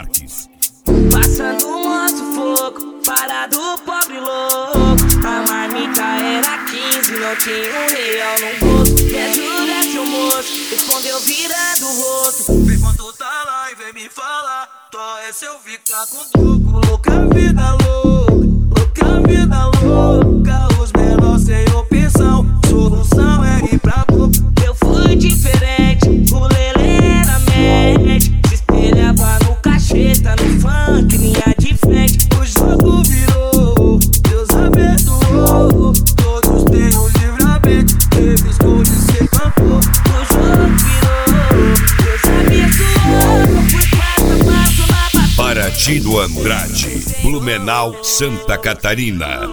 Marques. Passando muito fogo, parado pobre louco. A marmita era 15, não tinha R$1 no bolso. Me ajuda, seu moço, respondeu virando o rosto. Vem quando tá lá e vem me falar. Tó é se eu ficar com troco. Louca vida louca vida louca. Os menores sem opção, solução é ir pra boca. Eu fui diferente, o lelê era mente. Se espelhava no cacheta, no funk, linha de frente. O jogo virou, Deus abençoou. Todos têm um livramento, teve escolha de ser cantor. O jogo virou, Deus abençoou. Fui passo a passo na batalha. Paraty do Andrade, Blumenau, Santa Catarina.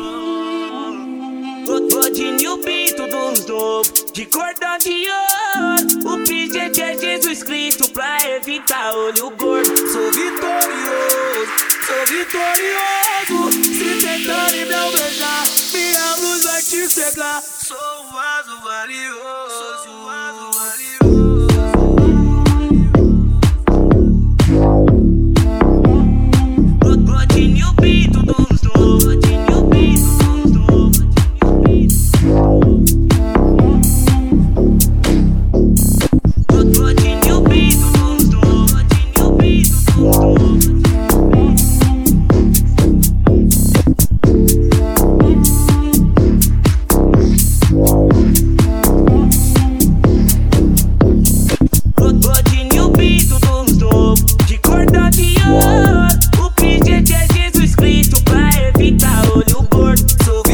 Rodinho Pinto dos novos, de cordão de ouro. O pingente é Jesus Cristo pra evitar olho gordo. Sou vitorioso. Se tentarem me alvejar, minha luz vai te cegar. Sou um vaso valioso. Rodinho Pinto dos novos, Rodinho Pinto dos novos, Rodinho Pinto dos novos, Rodinho Pinto dos novos. Rodinho Pinto dos novos, de cordão de ouro. O pingente é Jesus Cristo pra evitar olho gordo. Sou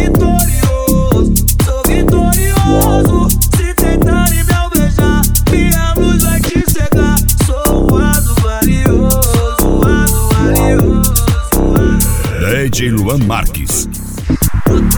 vitorioso. Se tentarem me alvejar, minha luz vai te cegar. Sou um vaso valioso. DJ Luan Marques.